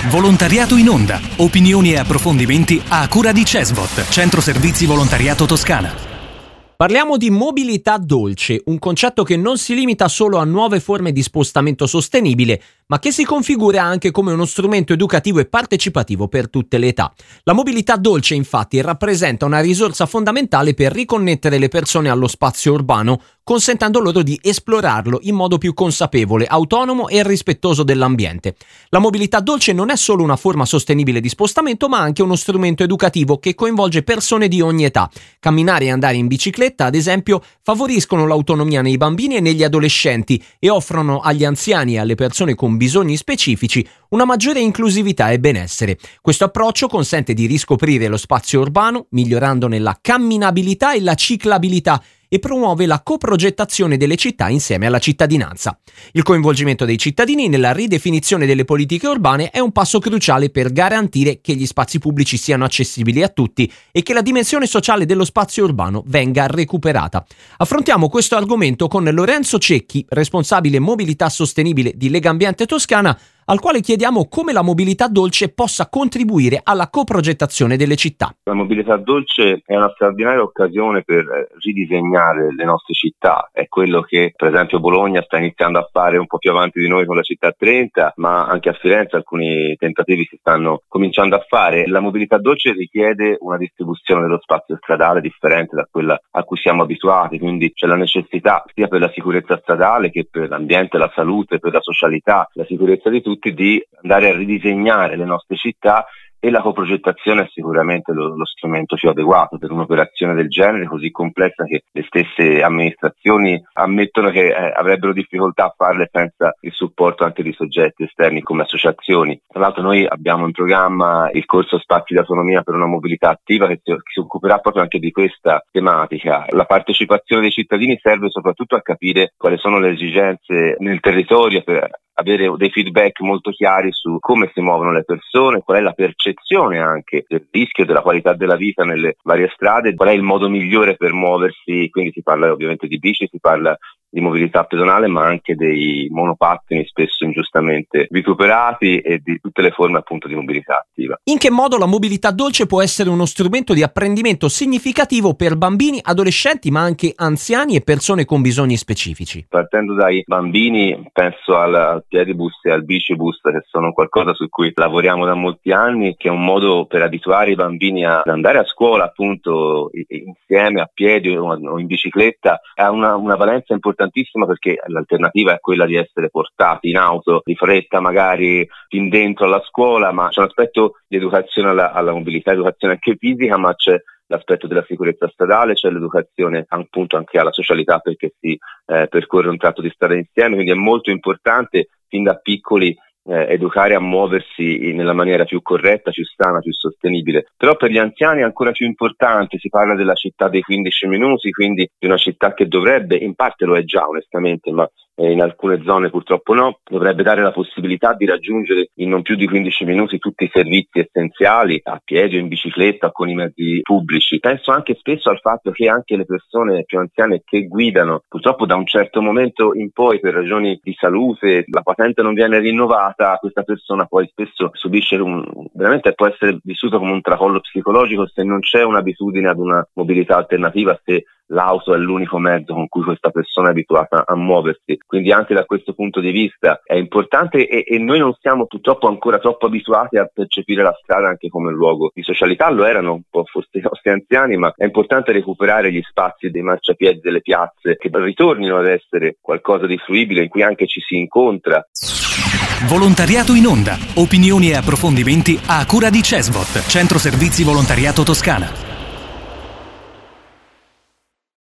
Volontariato in onda. Opinioni e approfondimenti a cura di CESVOT, Centro Servizi Volontariato Toscana. Parliamo di mobilità dolce, un concetto che non si limita solo a nuove forme di spostamento sostenibile, ma che si configura anche come uno strumento educativo e partecipativo per tutte le età. La mobilità dolce, infatti, rappresenta una risorsa fondamentale per riconnettere le persone allo spazio urbano, consentendo loro di esplorarlo in modo più consapevole, autonomo e rispettoso dell'ambiente. La mobilità dolce non è solo una forma sostenibile di spostamento, ma anche uno strumento educativo che coinvolge persone di ogni età. Camminare e andare in bicicletta, ad esempio, favoriscono l'autonomia nei bambini e negli adolescenti e offrono agli anziani e alle persone con bisogni specifici una maggiore inclusività e benessere. Questo approccio consente di riscoprire lo spazio urbano, migliorandone la camminabilità e la ciclabilità, e promuove la coprogettazione delle città insieme alla cittadinanza. Il coinvolgimento dei cittadini nella ridefinizione delle politiche urbane è un passo cruciale per garantire che gli spazi pubblici siano accessibili a tutti e che la dimensione sociale dello spazio urbano venga recuperata. Affrontiamo questo argomento con Lorenzo Cecchi, responsabile mobilità sostenibile di Legambiente Toscana, al quale chiediamo come la mobilità dolce possa contribuire alla coprogettazione delle città. La mobilità dolce è una straordinaria occasione per ridisegnare le nostre città, è quello che per esempio Bologna sta iniziando a fare un po' più avanti di noi con la città 30, ma anche a Firenze alcuni tentativi si stanno cominciando a fare. La mobilità dolce richiede una distribuzione dello spazio stradale differente da quella a cui siamo abituati, quindi c'è la necessità sia per la sicurezza stradale che per l'ambiente, la salute, per la socialità, la sicurezza di tutti, di andare a ridisegnare le nostre città, e la coprogettazione è sicuramente lo strumento più adeguato per un'operazione del genere, così complessa che le stesse amministrazioni ammettono che avrebbero difficoltà a farle senza il supporto anche di soggetti esterni come associazioni. Tra l'altro noi abbiamo in programma il corso Spazi di Autonomia per una mobilità attiva che si occuperà proprio anche di questa tematica. La partecipazione dei cittadini serve soprattutto a capire quali sono le esigenze nel territorio, per avere dei feedback molto chiari su come si muovono le persone, qual è la percezione anche del rischio, della qualità della vita nelle varie strade, qual è il modo migliore per muoversi. Quindi si parla ovviamente di bici, si parla di mobilità pedonale, ma anche dei monopattini spesso ingiustamente vituperati e di tutte le forme appunto di mobilità attiva. In che modo la mobilità dolce può essere uno strumento di apprendimento significativo per bambini, adolescenti, ma anche anziani e persone con bisogni specifici? Partendo dai bambini, penso al piedibus e al bicibus, che sono qualcosa su cui lavoriamo da molti anni, che è un modo per abituare i bambini ad andare a scuola appunto insieme a piedi o in bicicletta. Ha una valenza importantissima, perché l'alternativa è quella di essere portati in auto di fretta magari fin dentro alla scuola, ma c'è un aspetto di educazione alla mobilità, educazione anche fisica, ma c'è l'aspetto della sicurezza stradale, c'è l'educazione appunto anche alla socialità, perché si percorre un tratto di strada insieme, quindi è molto importante fin da piccoli educare a muoversi nella maniera più corretta, più sana, più sostenibile. Però per gli anziani è ancora più importante, si parla della città dei 15 minuti, quindi di una città che dovrebbe, in parte lo è già onestamente, ma in alcune zone purtroppo no, dovrebbe dare la possibilità di raggiungere in non più di 15 minuti tutti i servizi essenziali a piedi o in bicicletta o con i mezzi pubblici. Penso anche spesso al fatto che anche le persone più anziane che guidano, purtroppo da un certo momento in poi per ragioni di salute, la patente non viene rinnovata, questa persona poi spesso subisce veramente può essere vissuto come un tracollo psicologico se non c'è un'abitudine ad una mobilità alternativa, se l'auto è l'unico mezzo con cui questa persona è abituata a muoversi. Quindi anche da questo punto di vista è importante e noi non siamo purtroppo ancora troppo abituati a percepire la strada anche come un luogo di socialità. Lo erano un po' forse i nostri anziani, ma è importante recuperare gli spazi dei marciapiedi, delle piazze, che ritornino ad essere qualcosa di fruibile in cui anche ci si incontra. Volontariato in onda. Opinioni e approfondimenti a cura di CESVOT, Centro Servizi Volontariato Toscana.